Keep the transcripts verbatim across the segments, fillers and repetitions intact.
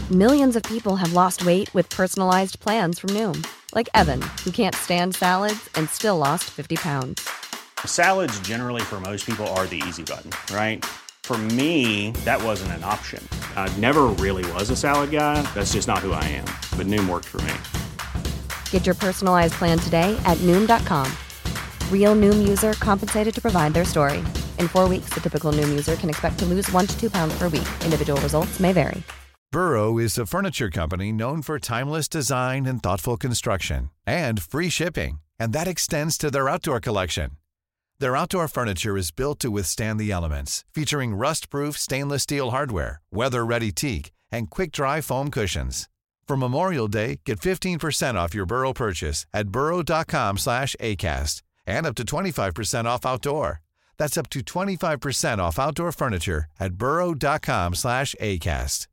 Millions of people have lost weight with personalized plans from Noom. Like Evan, who can't stand salads and still lost fifty pounds. Salads generally for most people are the easy button, right? For me, that wasn't an option. I never really was a salad guy. That's just not who I am. But Noom worked for me. Get your personalized plan today at Noom dot com. Real Noom user compensated to provide their story. In four weeks, the typical Noom user can expect to lose one to two pounds per week. Individual results may vary. Burrow is a furniture company known for timeless design and thoughtful construction, and free shipping, and that extends to their outdoor collection. Their outdoor furniture is built to withstand the elements, featuring rust-proof stainless steel hardware, weather-ready teak, and quick-dry foam cushions. For Memorial Day, get fifteen percent off your Burrow purchase at burrow dot com slash acast, and up to twenty-five percent off outdoor. That's up to twenty-five percent off outdoor furniture at burrow dot com slash acast.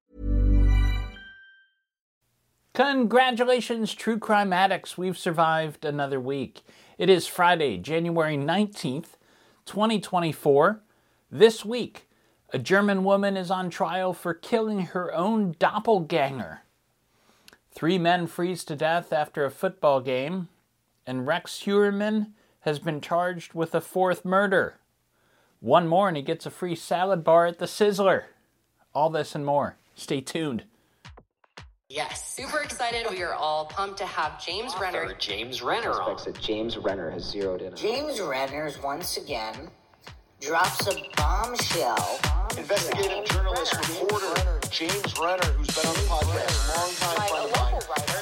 Congratulations, true crime addicts. We've survived another week. It is Friday, January nineteenth, twenty twenty-four. This week, a German woman is on trial for killing her own doppelganger. Three men freeze to death after a football game. And Rex Heuermann has been charged with a fourth murder. One more and he gets a free salad bar at the Sizzler. All this and more. Stay tuned. Yes, super excited. We are all pumped to have James Author Renner. James Renner on. That James Renner has zeroed in on. James Renner once again drops a bombshell. bombshell. Investigative journalist, James reporter Renner. James Renner, who's been on the podcast, long time friend of mine. Writer,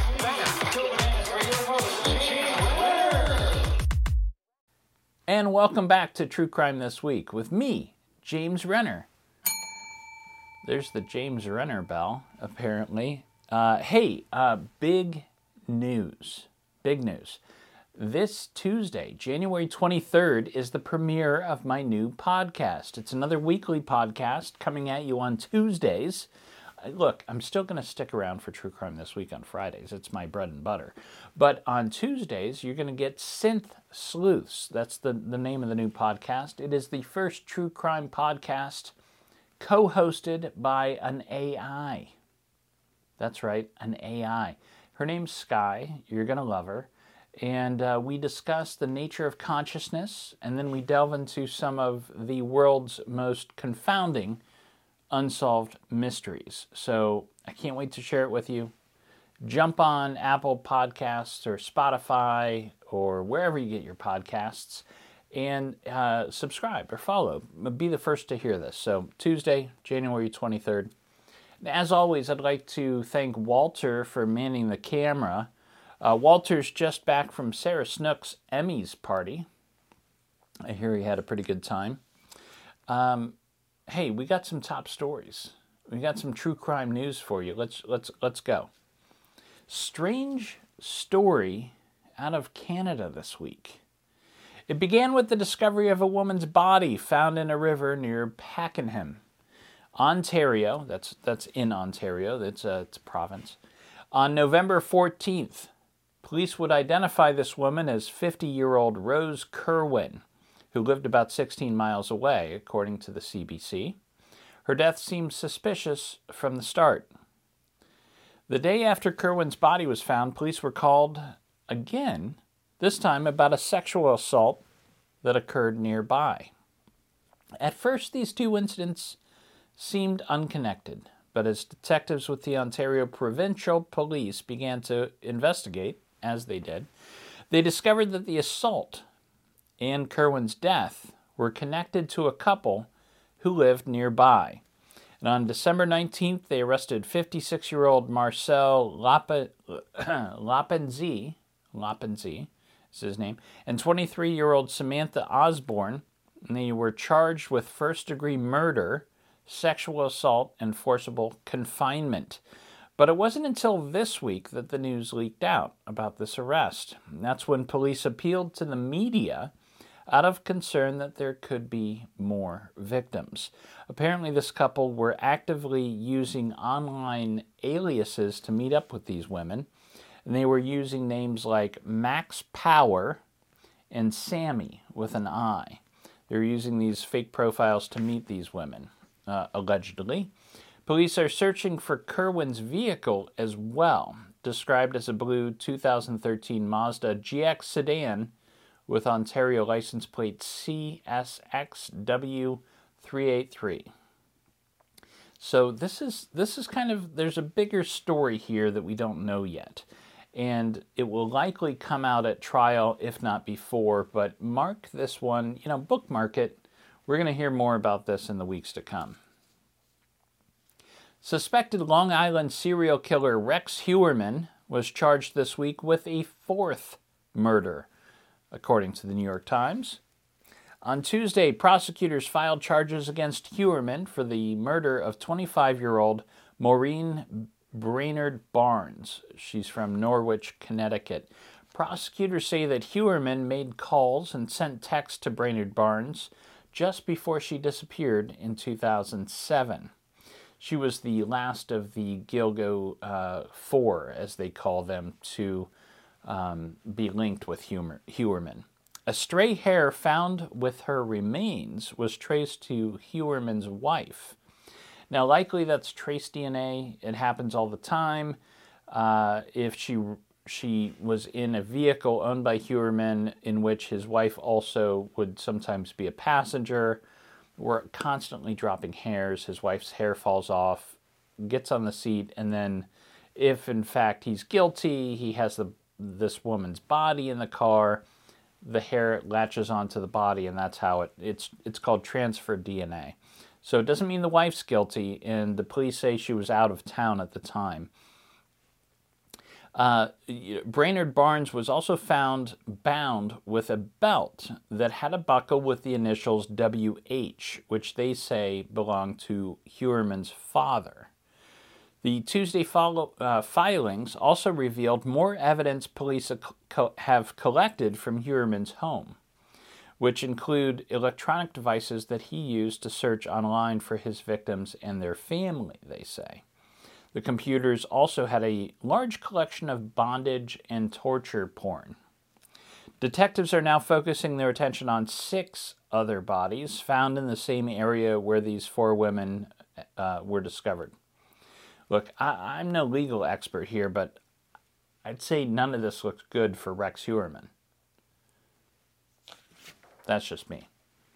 James Renner. And welcome back to True Crime This Week with me, James Renner. There's the James Renner bell, apparently. Uh, hey, uh, big news. Big news. This Tuesday, January twenty-third, is the premiere of my new podcast. It's another weekly podcast coming at you on Tuesdays. Uh, look, I'm still going to stick around for True Crime This Week on Fridays. It's my bread and butter. But on Tuesdays, you're going to get Synth Sleuths. That's the, the name of the new podcast. It is the first true crime podcast co-hosted by an A I. That's right, an A I. Her name's Sky. You're going to love her. And uh, we discuss the nature of consciousness, and then we delve into some of the world's most confounding unsolved mysteries. So I can't wait to share it with you. Jump on Apple Podcasts or Spotify or wherever you get your podcasts, and uh, subscribe or follow. Be the first to hear this. So Tuesday, January twenty-third. As always, I'd like to thank Walter for manning the camera. Uh, Walter's just back from Sarah Snook's Emmys party. I hear he had a pretty good time. Um, hey, we got some top stories. We got some true crime news for you. Let's let's let's go. Strange story out of Canada this week. It began with the discovery of a woman's body found in a river near Pakenham, Ontario. That's that's in Ontario. That's a, it's a province. On November fourteenth, police would identify this woman as fifty-year-old Rose Kerwin, who lived about sixteen miles away, according to the C B C. Her death seemed suspicious from the start. The day after Kerwin's body was found, police were called again, this time about a sexual assault that occurred nearby. At first, these two incidents seemed unconnected, but as detectives with the Ontario Provincial Police began to investigate, as they did, they discovered that the assault and Kerwin's death were connected to a couple who lived nearby. And on December nineteenth, they arrested fifty-six-year-old Marcel Lappenzie, Lappenzie is his name, and twenty-three-year-old Samantha Osborne, and they were charged with first-degree murder, sexual assault, and forcible confinement. But it wasn't until this week that the news leaked out about this arrest. And that's when police appealed to the media out of concern that there could be more victims. Apparently, this couple were actively using online aliases to meet up with these women, and they were using names like Max Power and Sammy with an I. They were using these fake profiles to meet these women, uh, allegedly. Police are searching for Kerwin's vehicle as well, described as a blue two thousand thirteen Mazda G X sedan with Ontario license plate C S X W three eighty-three. So this is this is kind of, there's a bigger story here that we don't know yet. And it will likely come out at trial, if not before, but mark this one, you know, bookmark it. We're going to hear more about this in the weeks to come. Suspected Long Island serial killer Rex Heuermann was charged this week with a fourth murder, according to the New York Times. On Tuesday, prosecutors filed charges against Heuermann for the murder of twenty-five-year-old Maureen Brainerd Barnes. She's from Norwich, Connecticut. Prosecutors say that Heuermann made calls and sent texts to Brainerd Barnes just before she disappeared in two thousand seven. She was the last of the Gilgo uh, Four, as they call them, to um, be linked with Heuermann. A stray hair found with her remains was traced to Heuermann's wife. Now, likely that's trace D N A. It happens all the time. Uh, if she she was in a vehicle owned by Heuermann in which his wife also would sometimes be a passenger, we're constantly dropping hairs. His wife's hair falls off, gets on the seat, and then if, in fact, he's guilty, he has the this woman's body in the car, the hair latches onto the body, and that's how it, it's, it's called transfer D N A. So it doesn't mean the wife's guilty, and the police say she was out of town at the time. Uh, Brainerd Barnes was also found bound with a belt that had a buckle with the initials W H, which they say belonged to Heuermann's father. The Tuesday follow, uh, filings also revealed more evidence police co- have collected from Heuermann's home, which include electronic devices that he used to search online for his victims and their family, they say. The computers also had a large collection of bondage and torture porn. Detectives are now focusing their attention on six other bodies found in the same area where these four women uh, were discovered. Look, I, I'm no legal expert here, but I'd say none of this looks good for Rex Heuermann. That's just me.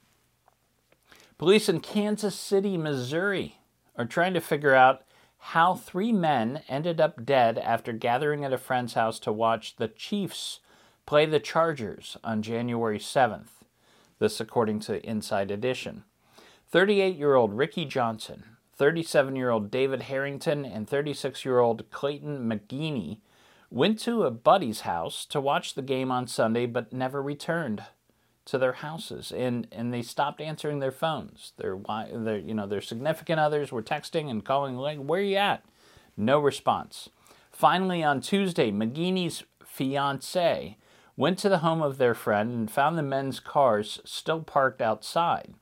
Police in Kansas City, Missouri are trying to figure out how three men ended up dead after gathering at a friend's house to watch the Chiefs play the Chargers on January seventh. This according to Inside Edition. thirty-eight-year-old Ricky Johnson, thirty-seven-year-old David Harrington, and thirty-six-year-old Clayton McGeeney went to a buddy's house to watch the game on Sunday but never returned to their houses, and, and they stopped answering their phones. Their, their, you know, their significant others were texting and calling, like, where are you at? No response. Finally, on Tuesday, McGeeney's fiancée went to the home of their friend and found the men's cars still parked outside.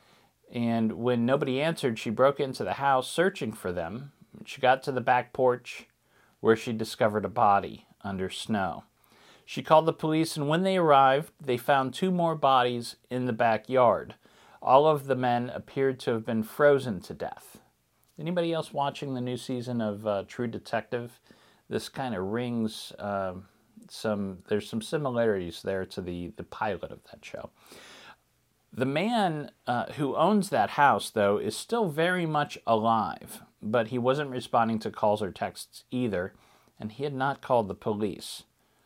And when nobody answered, she broke into the house searching for them. She got to the back porch where she discovered a body under snow. She called the police, and when they arrived, they found two more bodies in the backyard. All of the men appeared to have been frozen to death. Anybody else watching the new season of uh, True Detective? This kind of rings uh, some, there's some similarities there to the, the pilot of that show. The man uh, who owns that house, though, is still very much alive, but he wasn't responding to calls or texts either, and he had not called the police.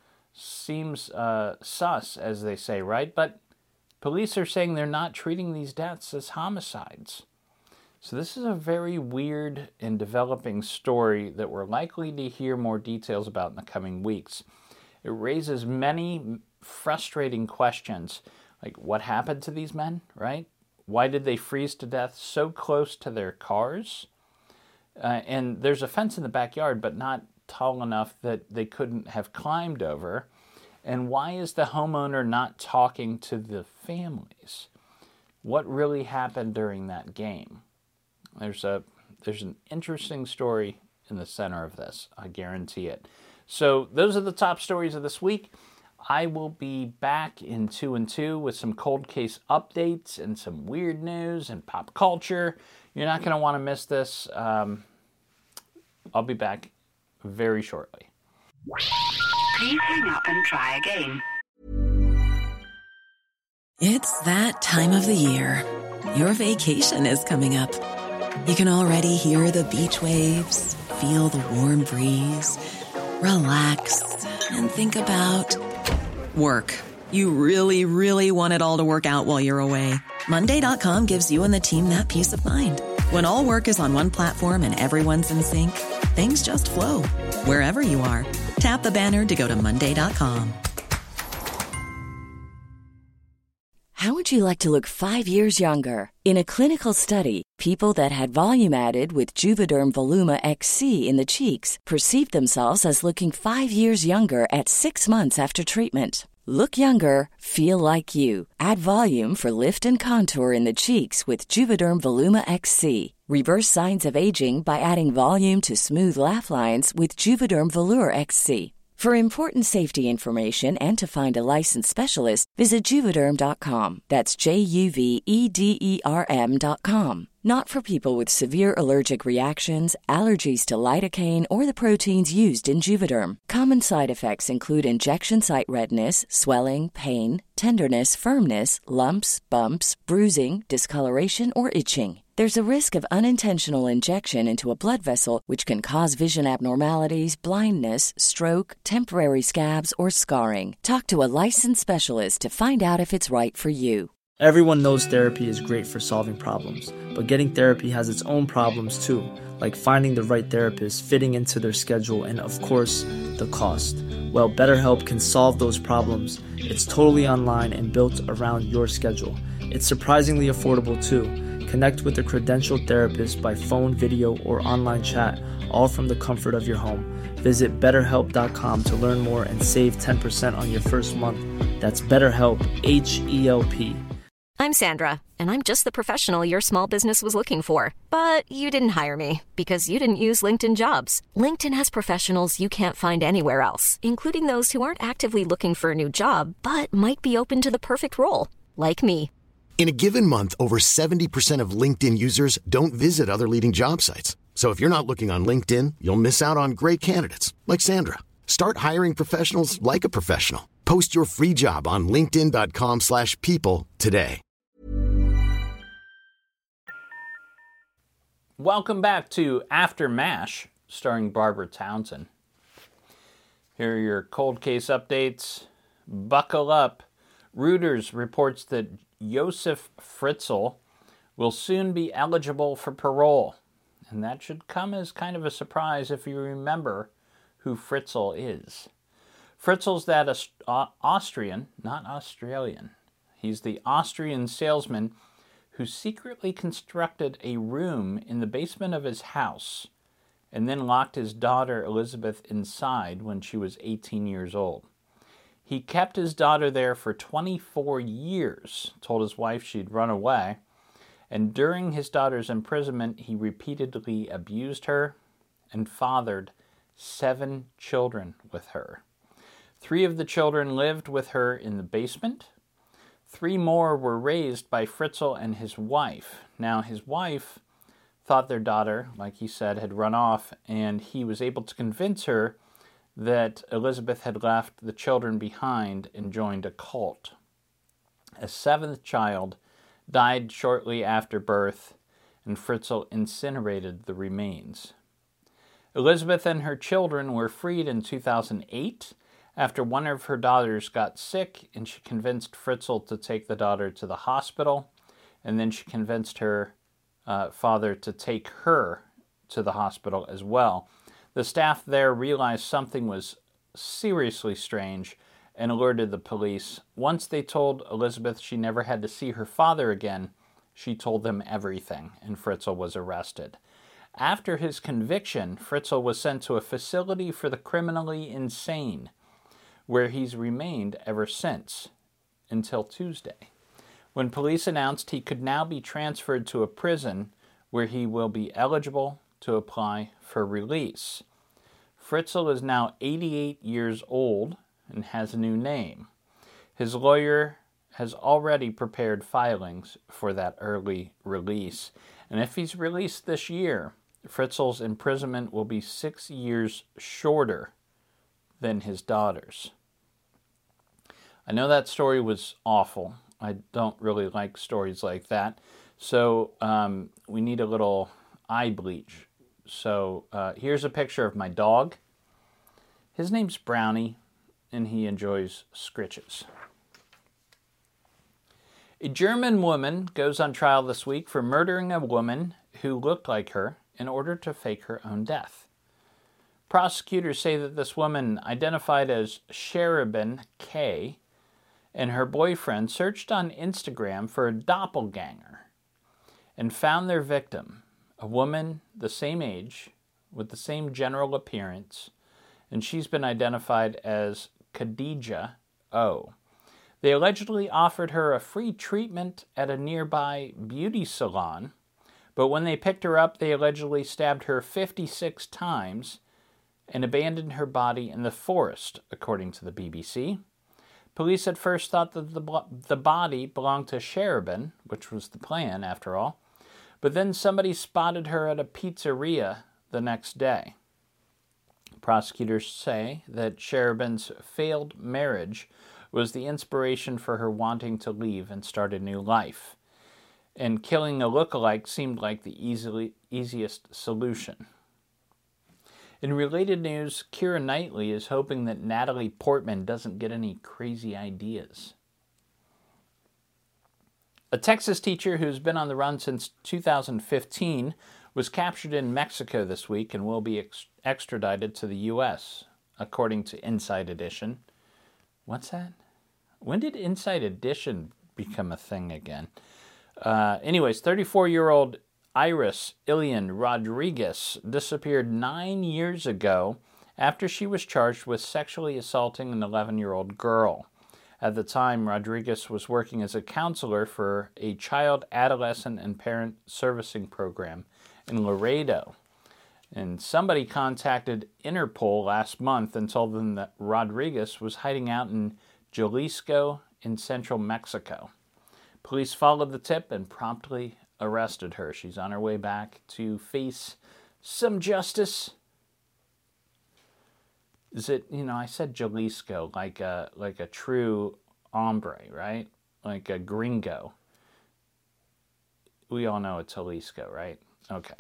Seems uh, sus, as they say, right? But police are saying they're not treating these deaths as homicides. So this is a very weird and developing story that we're likely to hear more details about in the coming weeks. It raises many frustrating questions, like what happened to these men, right? Why did they freeze to death so close to their cars? Uh, and there's a fence in the backyard, but not tall enough that they couldn't have climbed over. And why is the homeowner not talking to the families? What really happened during that game? There's a there's an interesting story in the center of this, I guarantee it. So those are the top stories of this week. I will be back in two and two with some cold case updates and some weird news and pop culture. You're not going to want to miss this. Um, I'll be back very shortly. Please hang up and try again. It's that time of the year. Your vacation is coming up. You can already hear the beach waves, feel the warm breeze, relax, and think about work. You really, really want it all to work out while you're away. Monday dot com gives you and the team that peace of mind. When all work is on one platform and everyone's in sync, things just flow. Wherever you are, tap the banner to go to Monday dot com. How would you like to look five years younger? In a clinical study, people that had volume added with Juvederm Voluma X C in the cheeks perceived themselves as looking five years younger at six months after treatment. Look younger, feel like you. Add volume for lift and contour in the cheeks with Juvederm Voluma X C. Reverse signs of aging by adding volume to smooth laugh lines with Juvederm Volure X C. For important safety information and to find a licensed specialist, visit Juvederm dot com. That's J U V E D E R M dot com. Not for people with severe allergic reactions, allergies to lidocaine, or the proteins used in Juvederm. Common side effects include injection site redness, swelling, pain, tenderness, firmness, lumps, bumps, bruising, discoloration, or itching. There's a risk of unintentional injection into a blood vessel, which can cause vision abnormalities, blindness, stroke, temporary scabs, or scarring. Talk to a licensed specialist to find out if it's right for you. Everyone knows therapy is great for solving problems, but getting therapy has its own problems too, like finding the right therapist, fitting into their schedule, and of course, the cost. Well, BetterHelp can solve those problems. It's totally online and built around your schedule. It's surprisingly affordable too. Connect with a credentialed therapist by phone, video, or online chat, all from the comfort of your home. Visit better help dot com to learn more and save ten percent on your first month. That's BetterHelp, H E L P. I'm Sandra, and I'm just the professional your small business was looking for. But you didn't hire me because you didn't use LinkedIn Jobs. LinkedIn has professionals you can't find anywhere else, including those who aren't actively looking for a new job, but might be open to the perfect role, like me. In a given month, over seventy percent of LinkedIn users don't visit other leading job sites. So if you're not looking on LinkedIn, you'll miss out on great candidates like Sandra. Start hiring professionals like a professional. Post your free job on linkedin dot com slash people today. Welcome back to After MASH, starring Barbara Townsend. Here are your cold case updates. Buckle up. Reuters reports that Josef Fritzl will soon be eligible for parole. And that should come as kind of a surprise if you remember who Fritzl is. Fritzl's that uh, Austrian, not Australian. He's the Austrian salesman who secretly constructed a room in the basement of his house and then locked his daughter Elizabeth inside when she was eighteen years old. He kept his daughter there for twenty-four years, told his wife she'd run away, and during his daughter's imprisonment, he repeatedly abused her and fathered seven children with her. Three of the children lived with her in the basement. Three more were raised by Fritzl and his wife. Now, his wife thought their daughter, like he said, had run off, and he was able to convince her that Elizabeth had left the children behind and joined a cult. A seventh child died shortly after birth, and Fritzl incinerated the remains. Elizabeth and her children were freed in two thousand eight after one of her daughters got sick, and she convinced Fritzl to take the daughter to the hospital, and then she convinced her uh, father to take her to the hospital as well. The staff there realized something was seriously strange and alerted the police. Once they told Elizabeth she never had to see her father again, she told them everything, and Fritzl was arrested. After his conviction, Fritzl was sent to a facility for the criminally insane, where he's remained ever since, until Tuesday, when police announced he could now be transferred to a prison where he will be eligible to apply for release. Fritzl is now eighty-eight years old and has a new name. His lawyer has already prepared filings for that early release. And if he's released this year, Fritzl's imprisonment will be six years shorter than his daughter's. I know that story was awful. I don't really like stories like that. So um, we need a little eye bleach. So uh, here's a picture of my dog. His name's Brownie, and he enjoys scritches. A German woman goes on trial this week for murdering a woman who looked like her in order to fake her own death. Prosecutors say that this woman, identified as Cherubin K., and her boyfriend searched on Instagram for a doppelganger and found their victim, a woman the same age, with the same general appearance, and she's been identified as Khadija O. They allegedly offered her a free treatment at a nearby beauty salon, but when they picked her up, they allegedly stabbed her fifty-six times and abandoned her body in the forest, according to the B B C. Police at first thought that the, the body belonged to Cherubin, which was the plan, after all, but then somebody spotted her at a pizzeria the next day. Prosecutors say that Cherubin's failed marriage was the inspiration for her wanting to leave and start a new life, and killing a lookalike seemed like the easily, easiest solution. In related news, Keira Knightley is hoping that Natalie Portman doesn't get any crazy ideas. A Texas teacher who's been on the run since two thousand fifteen was captured in Mexico this week and will be ex- extradited to the U S, according to Inside Edition. What's that? When did Inside Edition become a thing again? Uh, anyways, thirty-four-year-old Iris Ilian Rodriguez disappeared nine years ago after she was charged with sexually assaulting an eleven-year-old girl. At the time, Rodriguez was working as a counselor for a child, adolescent, and parent servicing program in Laredo. And somebody contacted Interpol last month and told them that Rodriguez was hiding out in Jalisco in central Mexico. Police followed the tip and promptly arrested her. She's on her way back to face some justice. Is it, you know, I said Jalisco like a like a true hombre, right? Like a gringo. We all know it's Jalisco, right? Okay.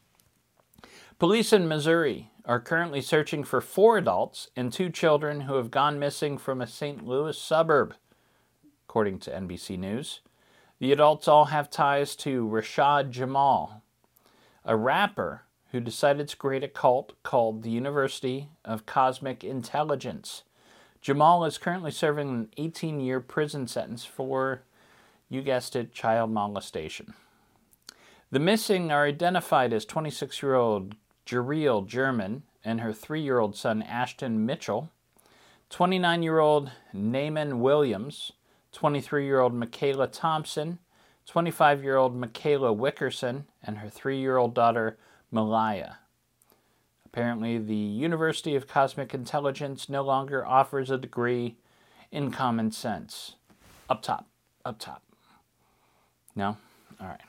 Police in Missouri are currently searching for four adults and two children who have gone missing from a Saint Louis suburb, according to N B C News. The adults all have ties to Rashad Jamal, a rapper who decided to create a cult called the University of Cosmic Intelligence. Jamal is currently serving an eighteen-year prison sentence for, you guessed it, child molestation. The missing are identified as twenty-six-year-old Jeriel German and her three-year-old son Ashton Mitchell, twenty-nine-year-old Naaman Williams, twenty-three-year-old Michaela Thompson, twenty-five-year-old Michaela Wickerson, and her three-year-old daughter Malaya. Apparently, the University of Cosmic Intelligence no longer offers a degree in common sense. Up top, up top. No? All right.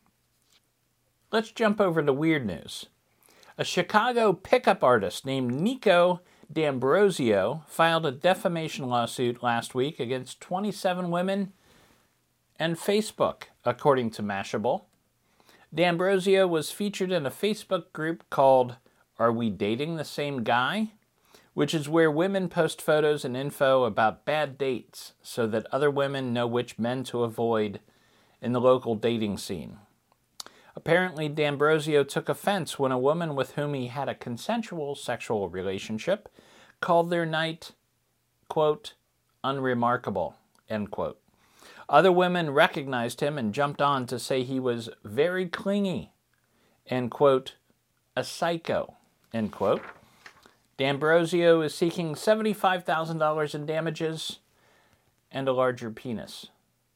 Let's jump over to weird news. A Chicago pickup artist named Nico D'Ambrosio filed a defamation lawsuit last week against twenty-seven women and Facebook, according to Mashable. D'Ambrosio was featured in a Facebook group called Are We Dating the Same Guy?, which is where women post photos and info about bad dates so that other women know which men to avoid in the local dating scene. Apparently, D'Ambrosio took offense when a woman with whom he had a consensual sexual relationship called their night, quote, unremarkable, end quote. Other women recognized him and jumped on to say he was very clingy and, quote, a psycho, end quote. D'Ambrosio is seeking seventy-five thousand dollars in damages and a larger penis.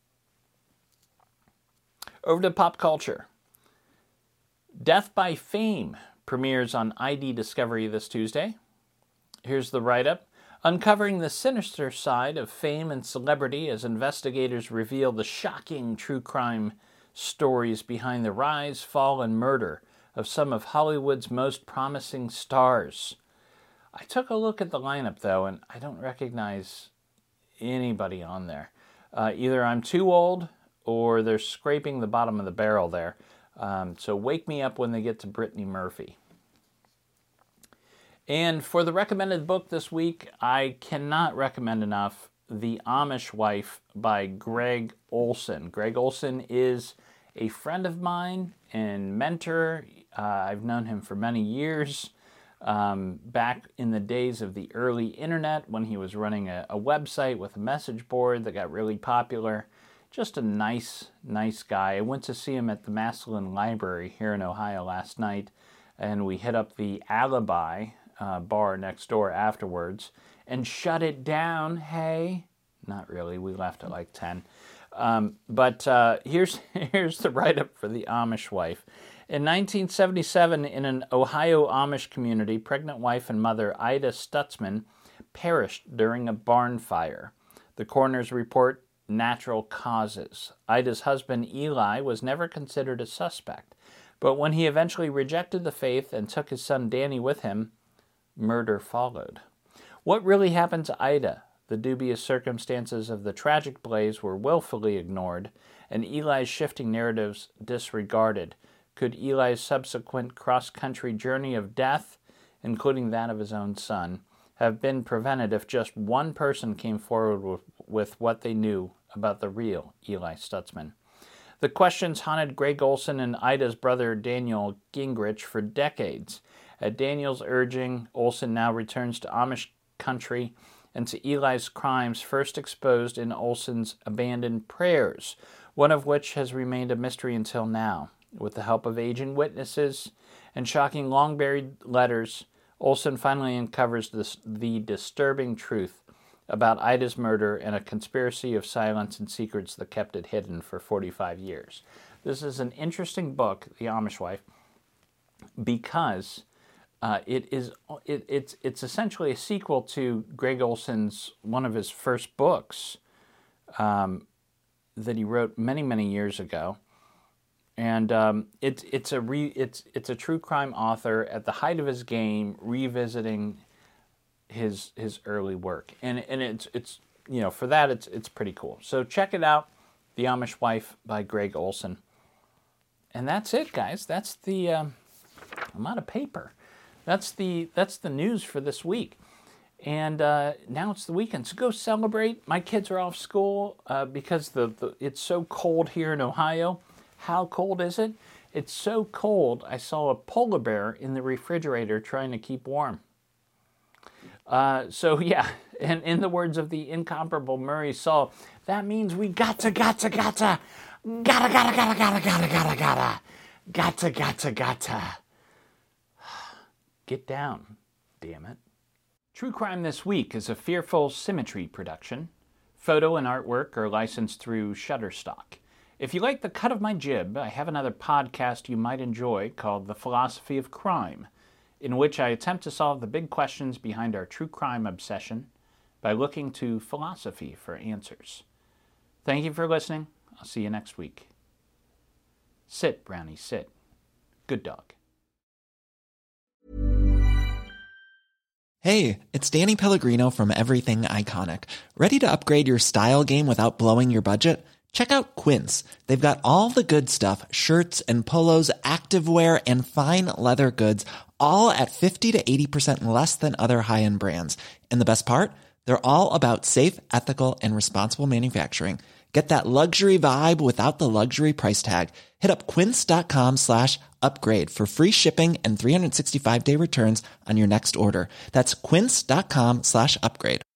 Over to pop culture. Death by Fame premieres on I D Discovery this Tuesday. Here's the write-up. Uncovering the sinister side of fame and celebrity as investigators reveal the shocking true crime stories behind the rise, fall, and murder of some of Hollywood's most promising stars. I took a look at the lineup, though, and I don't recognize anybody on there. Uh, either I'm too old or they're scraping the bottom of the barrel there. Um, so wake me up when they get to Brittany Murphy. And for the recommended book this week, I cannot recommend enough The Amish Wife by Greg Olsen. Greg Olsen is a friend of mine and mentor. Uh, I've known him for many years. Um, back in the days of the early internet when he was running a, a website with a message board that got really popular. Just a nice, nice guy. I went to see him at the Massillon Library here in Ohio last night, and we hit up the Alibi uh, bar next door afterwards and shut it down. Hey, not really. We left at like ten. Um, but uh, here's here's the write-up for The Amish Wife. In nineteen seventy-seven, in an Ohio Amish community, pregnant wife and mother Ida Stutzman perished during a barn fire. The coroner's report, natural causes. Ida's husband, Eli, was never considered a suspect, but when he eventually rejected the faith and took his son Danny with him, murder followed. What really happened to Ida? The dubious circumstances of the tragic blaze were willfully ignored, and Eli's shifting narratives disregarded. Could Eli's subsequent cross-country journey of death, including that of his own son, have been prevented if just one person came forward with, with what they knew about the real Eli Stutzman? The questions haunted Greg Olsen and Ida's brother Daniel Gingrich for decades. At Daniel's urging, Olsen now returns to Amish country and to Eli's crimes first exposed in Olsen's abandoned prayers, one of which has remained a mystery until now. With the help of aging witnesses and shocking long-buried letters, Olsen finally uncovers this, the disturbing truth about Ida's murder and a conspiracy of silence and secrets that kept it hidden for forty-five years. This is an interesting book, The Amish Wife, because uh, it is it, it's it's essentially a sequel to Greg Olsen's one of his first books um, that he wrote many many years ago. And um, it's it's a re, it's it's a true crime author at the height of his game, revisiting his his early work, and and it's it's you know for that it's it's pretty cool. So check it out, The Amish Wife by Greg Olsen. And that's it, guys. That's the um, I'm out of paper. That's the that's the news for this week. And uh, now it's the weekend, so go celebrate. My kids are off school uh, because the, the it's so cold here in Ohio. How cold is it? It's so cold, I saw a polar bear in the refrigerator trying to keep warm. Uh, so yeah, and in the words of the incomparable Murray Saul, that means we gotta, gotta, gotta, gotta, gotta, gotta, gotta, gotta, gotta, gotta, gotta, gotta, gotta. Get down, damn it. True Crime This Week is a Fearful Symmetry production. Photo and artwork are licensed through Shutterstock. If you like the cut of my jib, I have another podcast you might enjoy called The Philosophy of Crime, in which I attempt to solve the big questions behind our true crime obsession by looking to philosophy for answers. Thank you for listening. I'll see you next week. Sit, Brownie, sit. Good dog. Hey, it's Danny Pellegrino from Everything Iconic. Ready to upgrade your style game without blowing your budget? Check out Quince. They've got all the good stuff, shirts and polos, activewear, and fine leather goods, all at fifty to eighty percent less than other high-end brands. And the best part? They're all about safe, ethical, and responsible manufacturing. Get that luxury vibe without the luxury price tag. Hit up quince.com slash upgrade for free shipping and three sixty-five day returns on your next order. That's quince.com slash upgrade.